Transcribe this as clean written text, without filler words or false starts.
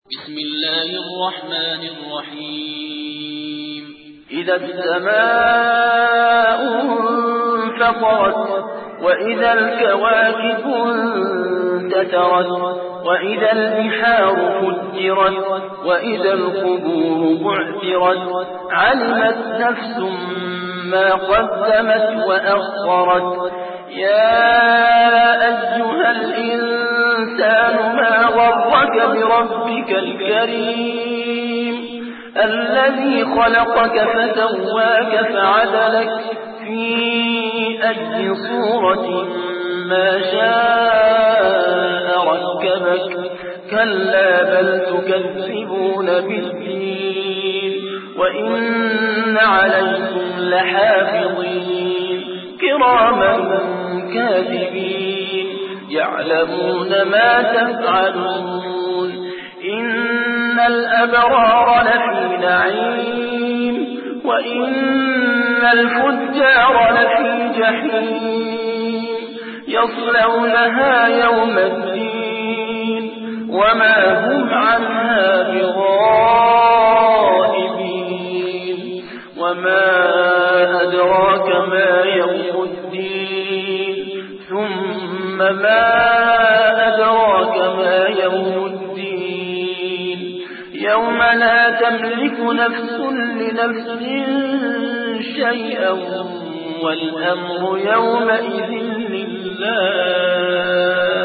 بسم الله الرحمن الرحيم إذا السماء انفطرت وإذا الكواكب انتثرت وإذا البحار فجرت وإذا القبور بعثرت علمت نفس ما قدمت وأخرت يا أيها الإنسان ما غرك بربك الكريم الذي خلقك فسواك فعدلك في أي صورة ما شاء ركبك كلا بل تكذبون بالدين وإن عليكم لحافظين كراما كاتبين يعلمون ما تفعلون إن الأبرار لفي نعيم وإن الفجار لفي جحيم يصلونها يوم الدين وما هم عنها بغائبين وما أدراك ما يوم الدين ثم ما أدراك ما يوم الدين يوم لا تملك نفس لنفس شيئا والأمر يومئذ لله